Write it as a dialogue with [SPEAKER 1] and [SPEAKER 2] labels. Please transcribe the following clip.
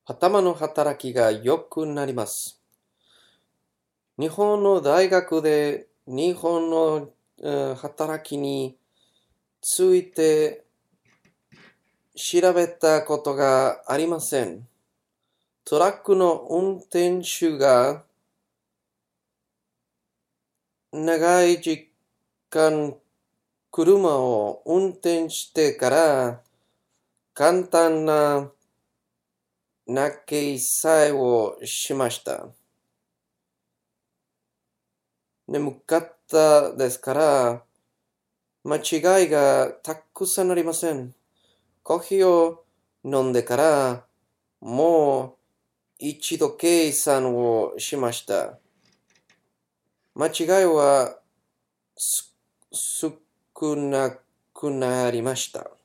[SPEAKER 1] 頭の働きが良くなります。日本の大学で日本の働きについて調べたことがありません。トラックの運転手が長い時間車を運転してから簡単な投げさえをしました。眠かったですから間違いがたくさんありません。コーヒーを飲んでからもう一度計算をしました。間違いは少なくなりました。